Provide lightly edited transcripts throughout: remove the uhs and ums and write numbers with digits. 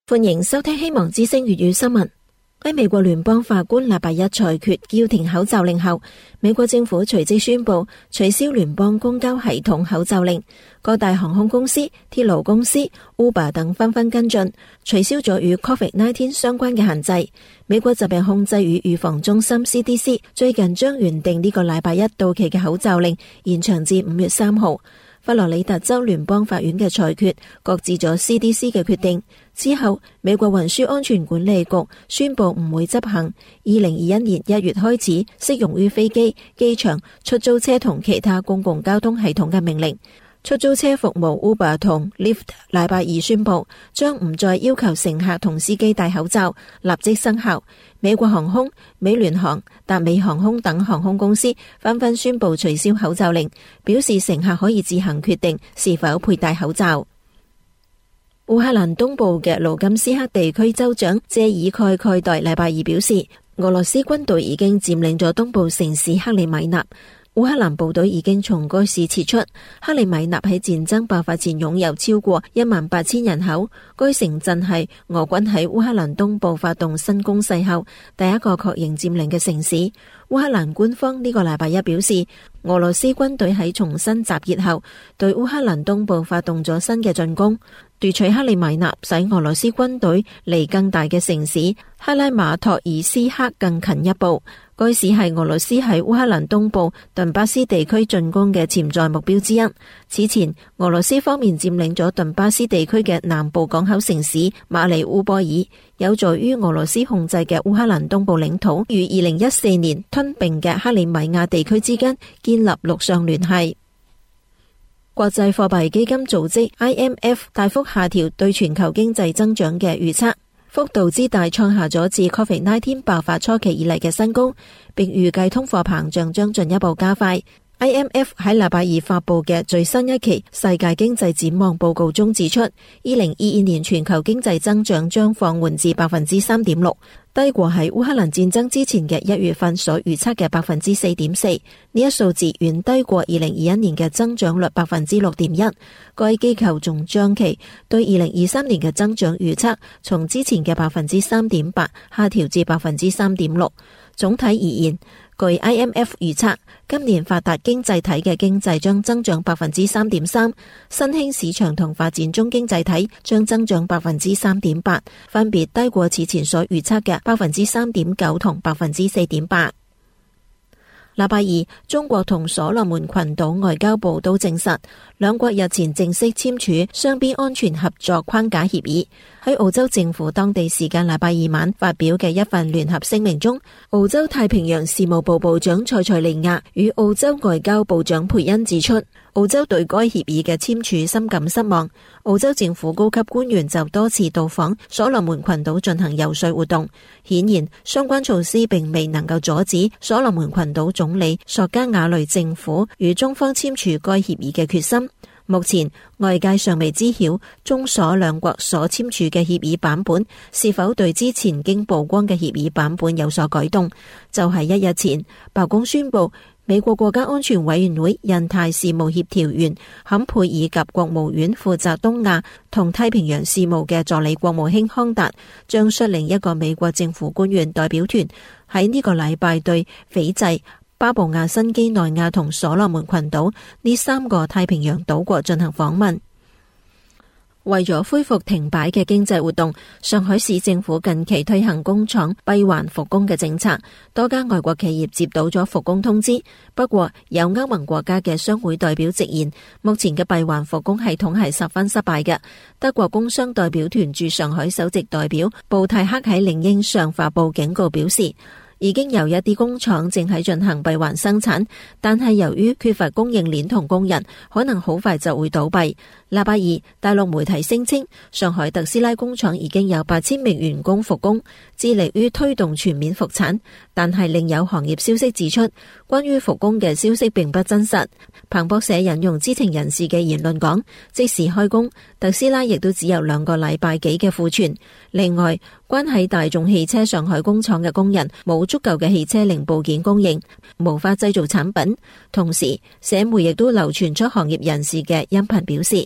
歡迎收聽希望之聲粵語新聞。喺美國聯邦法官禮拜一裁決叫停口罩令後，美國政府隨即宣布取消聯邦公交系統口罩令。各大航空公司、鐵路公司、Uber 等紛紛跟進，取消咗與 COVID-19 相關嘅限制。美國疾病控制與預防中心 CDC 最近將原定呢個禮拜一到期嘅口罩令延長至5月3號。佛羅里達州聯邦法院嘅裁決擱置咗 CDC 嘅決定之後，美國運輸安全管理局宣布唔會執行2021年1月開始適用於飛機、機場、出租車同其他公共交通系統嘅命令。出租車服務 Uber 同 Lyft 禮拜二宣布將唔再要求乘客同司機戴口罩，立即生效。美國航空、美聯航、達美航空等航空公司紛紛宣布取消口罩令，表示乘客可以自行決定是否佩戴口罩。烏克蘭東部嘅盧甘斯克地區州長謝爾蓋蓋代禮拜二表示，俄羅斯軍隊已經佔領咗東部城市克里米納。烏克蘭部隊已經從該市撤出。克里米納喺戰爭爆發前擁有超過18000人口，該城鎮係俄軍喺烏克蘭東部發動新攻勢後第一個確認佔領嘅城市。烏克蘭官方呢個禮拜一表示，俄羅斯軍隊喺重新集結後對烏克蘭東部發動咗新嘅進攻，奪取克里米納使俄羅斯軍隊離更大嘅城市克拉馬托爾斯克更近一步。該市係俄羅斯喺烏克蘭東部頓巴斯地區進攻嘅潛在目標之一。此前，俄羅斯方面佔領咗頓巴斯地區嘅南部港口城市馬里烏波爾，有助於俄羅斯控制嘅烏克蘭東部領土與2014年吞併嘅克里米亞地區之間建立陸上聯繫。國際貨幣基金組織 IMF 大幅下調對全球經濟增長嘅預測，幅度之大創下咗自 COVID-19 爆發初期以嚟嘅新高，並預計通貨膨脹將進一步加快。IMF 喺禮拜二發布嘅最新一期世界經濟展望報告中指出，2022年全球經濟增長將放緩至 3.6%， 低過喺烏克蘭戰爭之前嘅1月份所預測嘅 4.4%。呢一數字遠低過2021年嘅增長率 6.1%。該機構仲將其對2023年嘅增長預測從之前嘅 3.8% 下調至 3.6%。總體而言，據 IMF 預測，今年發達經濟體嘅經濟將增長 3.3%， 新興市場同發展中經濟體將增長 3.8%， 分別低過此前所預測嘅 3.9% 同 4.8%。禮拜二，中國同所羅門群島外交部都證實，兩國日前正式簽署雙邊安全合作框架協議。喺澳洲政府當地時間禮拜二晚發表嘅一份聯合聲明中，澳洲太平洋事務部部長塞塞利亞與澳洲外交部長佩恩指出，澳洲對該協議嘅簽署深感失望。澳洲政府高級官員就多次到訪所羅門群島進行遊說活動，顯然相關措施並未能夠阻止所羅門群島總理索加瓦雷政府與中方簽署該協議嘅決心。目前外界尚未知曉中所兩國所簽署嘅協議版本是否對之前經曝光嘅協議版本有所改動。就係1日前，白宮宣布美國國家安全委員會印太事務協調員坎佩爾及國務院負責東亞同太平洋事務嘅助理國務卿康達將率領一個美國政府官員代表團喺呢個禮拜對斐濟、巴布亞新畿內亞同所羅門群島呢3個太平洋島國進行訪問。為咗恢復停擺嘅經濟活動，上海市政府近期推行工廠閉環復工嘅政策，多家外國企業接到咗復工通知。不過，有歐盟國家嘅商會代表直言，目前嘅閉環復工系統係十分失敗嘅。德國工商代表團駐上海首席代表布泰克喺領英上發布警告表示，已經有一啲工廠正喺進行閉環生產，但係由於缺乏供應鏈同工人，可能好快就會倒閉。禮拜二，大陸媒體聲稱，上海特斯拉工廠已經有8000名員工復工，致力於推動全面復產。但係另有行業消息指出，關於復工嘅消息並不真實。彭博社引用知情人士嘅言論講，即使開工，特斯拉亦都只有2個禮拜幾嘅庫存。另外，關係大眾汽車上海工廠嘅工人冇足夠嘅汽車零部件供應，無法製造產品。同時，社媒亦都流傳出行業人士嘅音頻表示，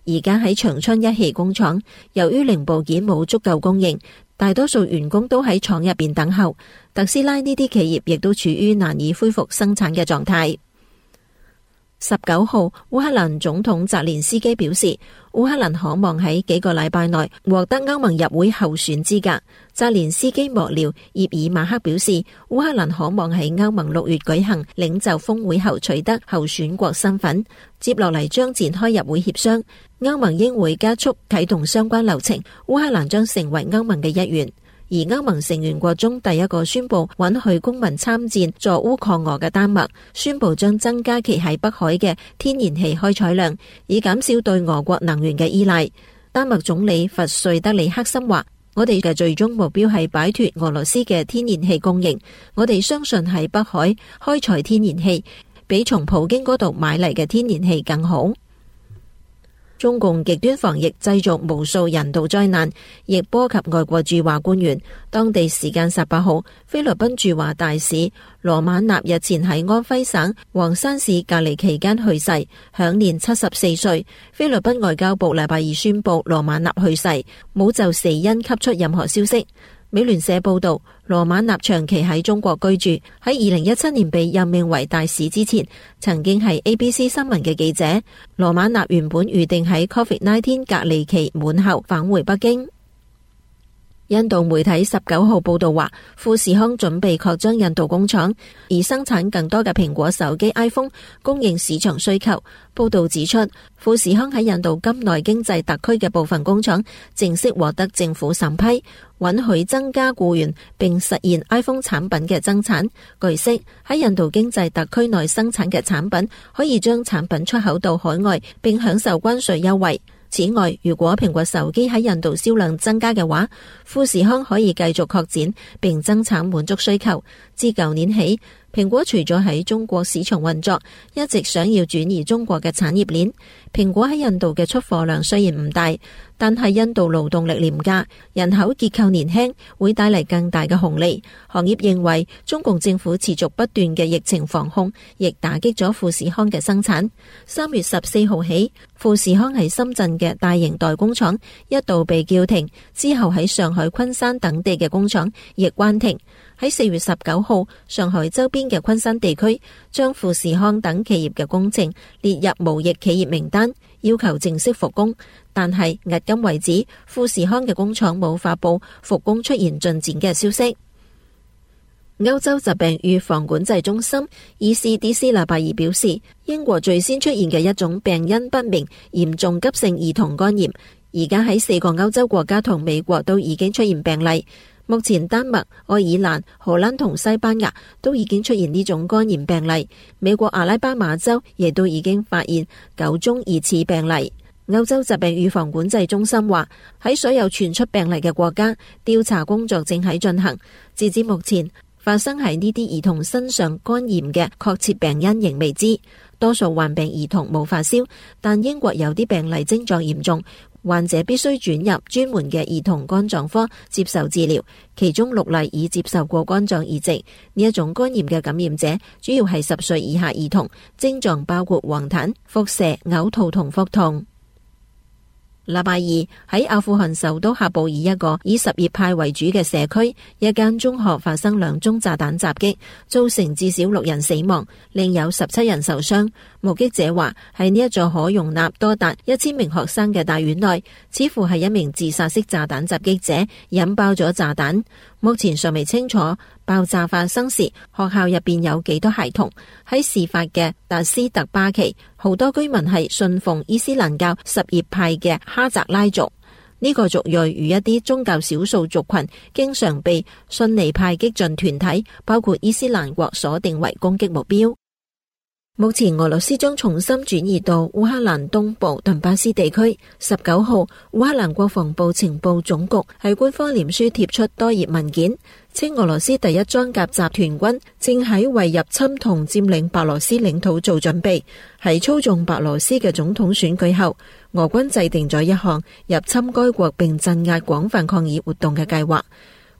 而家喺長春一汽工廠，由於零部件冇足夠供應，大多數員工都喺廠入邊等候。特斯拉呢啲企業亦都處於難以恢復生產嘅狀態。19號，烏克蘭總統澤連斯基表示，烏克蘭可望喺幾個禮拜內獲得歐盟入會候選資格。澤連斯基幕僚葉爾馬克表示，烏克蘭可望喺歐盟6月舉行領袖峰會後取得候選國身份，接落嚟將展開入會協商。歐盟應會加速啟動相關流程，烏克蘭將成為歐盟嘅一員。而歐盟成員國中第一個宣布允許公民參戰助烏抗俄嘅丹麥，宣布將增加其喺北海嘅天然氣開採量，以減少對俄國能源嘅依賴。丹麥總理弗瑞德里克森話：我哋嘅最終目標係擺脫俄羅斯嘅天然氣供應，我哋相信喺北海開採天然氣比從普京嗰度買嚟嘅天然氣更好。中共極端防疫製造無數人道災難，亦波及外國駐華官員。當地時間18號，菲律賓駐華大使羅馬納日前喺安徽省黃山市隔離期間去世，享年74歲。菲律賓外交部禮拜二宣布羅馬納去世，冇就死因給出任何消息。美聯社報道，羅馬納長期喺中國居住，喺2017年被任命為大使之前，曾經係 ABC 新聞嘅記者。羅馬納原本預定喺 COVID-19 隔離期滿後返回北京。印度媒體19號報道話，富士康準備擴張印度工廠，以生產更多嘅蘋果手機 iPhone， 供應市場需求。報道指出，富士康喺印度金內經濟特區嘅部分工廠正式獲得政府審批，允許增加僱員並實現 iPhone 產品嘅增產。據悉，喺印度經濟特區內生產嘅產品可以將產品出口到海外，並享受關稅優惠。此外，如果蘋果手機喺印度銷量增加嘅話，富士康可以繼續擴展並增產滿足需求。自舊年起，蘋果除咗喺中國市場運作，一直想要轉移中國嘅產業鏈。蘋果喺印度嘅出貨量雖然唔大，但係印度勞動力廉價，人口結構年輕，會帶嚟更大嘅紅利。行業認為，中共政府持續不斷嘅疫情防控，亦打擊咗富士康嘅生產。3月14號起，富士康喺深圳嘅大型代工廠一度被叫停，之後喺上海、昆山等地嘅工廠亦關停。喺4月19號，上海周邊嘅昆山地區將富士康等企業嘅工程列入無疫企業名單，要求正式復工。但係迄今為止，富士康嘅工廠冇發佈復工出現進展嘅消息。歐洲疾病預防管制中心 ECDC 禮拜二表示，英國最先出現嘅一種病因不明嚴重急性兒童肝炎，而家喺4個歐洲國家同美國都已經出現病例。目前丹麥、愛爾蘭、荷蘭同西班牙都已經出現呢種肝炎病例，美國阿拉巴馬州亦都已經發現9宗疑似病例。歐洲疾病預防管制中心話，喺所有傳出病例嘅國家，調查工作正喺進行。截至目前，發生喺呢啲兒童身上肝炎嘅確切病因仍未知。多數患病兒童冇發燒，但英國有啲病例症狀嚴重，患者必須轉入專門嘅兒童肝臟科接受治療，其中6例已接受過肝臟移植。呢一種肝炎嘅感染者主要係10歲以下兒童，症狀包括黃疸、腹瀉、嘔吐同腹痛。禮拜二喺阿富汗首都喀布爾一個以什葉派為主嘅社區，一間中學發生2宗炸彈襲擊，造成至少6人死亡，另有17人受傷。目擊者話，喺呢一座可容納多達1000名學生嘅大院內，似乎係一名自殺式炸彈襲擊者引爆咗炸彈。目前尚未清楚爆炸發生時學校入邊有幾多孩童。喺事發嘅達斯特巴奇，好多居民係信奉伊斯蘭教什葉派嘅哈扎拉族。呢個族裔與一啲宗教少數族群經常被遜尼派激進團體，包括伊斯蘭國鎖定為攻擊目標。目前俄羅斯將重心轉移到烏克蘭東部頓巴斯地區。19號，烏克蘭國防部情報總局喺官方臉書貼出多頁文件，稱俄羅斯第一裝甲集團軍正喺為入侵同佔領白羅斯領土做準備。喺操縱白羅斯嘅總統選舉後，俄軍制定咗一項入侵該國並鎮壓廣泛抗議活動嘅計劃。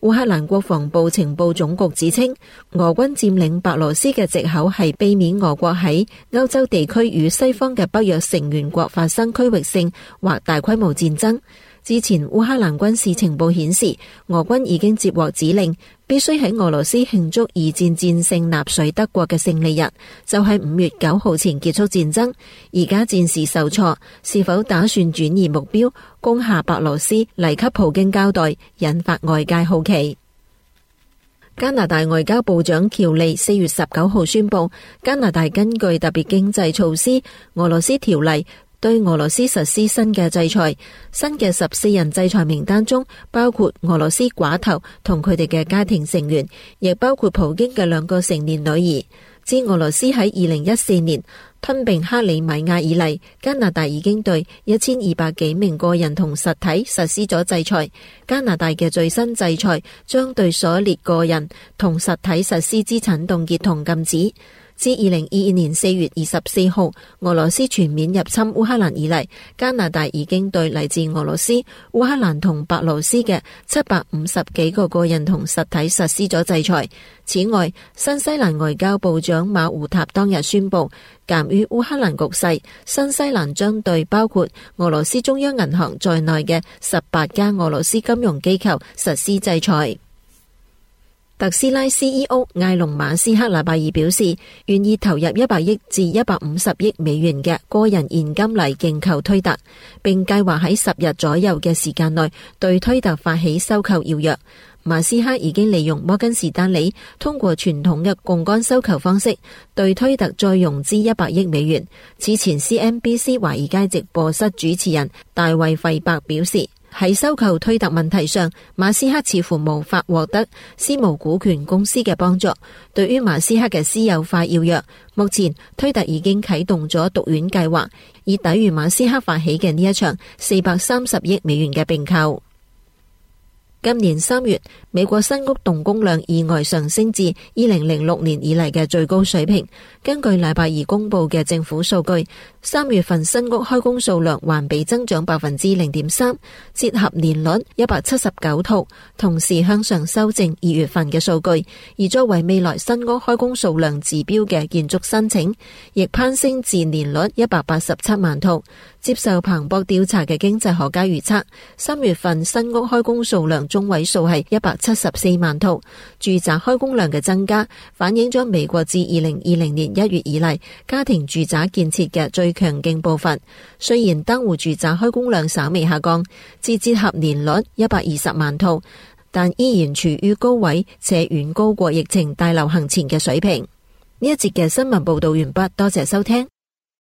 烏克蘭國防部情報總局指稱，俄軍佔領白羅斯嘅藉口係避免俄國喺歐洲地區與西方嘅北約成員國發生區域性或大規模戰爭。之前烏克蘭軍事情報顯示，俄軍已經接獲指令，必須喺俄羅斯慶祝二戰戰勝納粹德國嘅勝利日，就係5月9號前結束戰爭。而家戰事受挫，是否打算轉移目標攻下白羅斯嚟給普京交代，引發外界好奇。加拿大外交部長喬利4月19號宣布，加拿大根據特別經濟措施俄羅斯條例，對俄羅斯實施新嘅制裁。新嘅14人制裁名單中包括俄羅斯寡頭同佢哋嘅家庭成員，亦包括普京嘅2個成年女兒。自俄羅斯喺2014年吞併克里米亞以嚟，加拿大已經對1200幾名個人同實體實施咗制裁。加拿大嘅最新制裁將對所列個人同實體實施資產凍結同禁止。自2022年4月24號俄羅斯全面入侵烏克蘭以嚟，加拿大已經對嚟自俄羅斯、烏克蘭同白羅斯嘅750幾個人同實體實施咗制裁。此外，新西蘭外交部長馬胡塔當日宣布，鑒於烏克蘭局勢，新西蘭將對包括俄羅斯中央銀行在內嘅18家俄羅斯金融機構實施制裁。特斯拉 CEO 埃隆馬斯克禮拜二表示，願意投入100億至150億美元嘅個人現金嚟競購推特，並計劃喺10日左右嘅時間內對推特發起收購要約。馬斯克已經利用摩根士丹利通過傳統嘅槓桿收購方式對推特再融資100億美元。此前 CNBC 華爾街直播室主持人大衛費伯表示，喺收購推特問題上，馬斯克似乎無法獲得私募股權公司嘅幫助。對於馬斯克嘅私有化要約，目前推特已經啟動咗毒丸計劃，以抵禦馬斯克發起嘅呢一場430億美元嘅併購。今年3月，美國新屋動工量意外上升至2006年以嚟嘅最高水平。根據禮拜二公布嘅政府數據，3月份新屋開工數量環比增長 0.3%， 折合年率179套，同時向上修正2月份嘅數據。而作為未來新屋開工數量指標嘅建築申請，亦攀升至年率187萬套。接受彭博調查嘅經濟學家預測，3月份新屋開工數量中位數係174萬套。住宅開工量嘅增加，反映咗美國自2020年1月以嚟家庭住宅建設嘅最強勁部分。雖然單戶住宅開工量稍微下降，至折合年率120萬套，但依然處於高位，且遠高過疫情大流行前嘅水平。呢一節嘅新聞報道完畢，多謝收聽。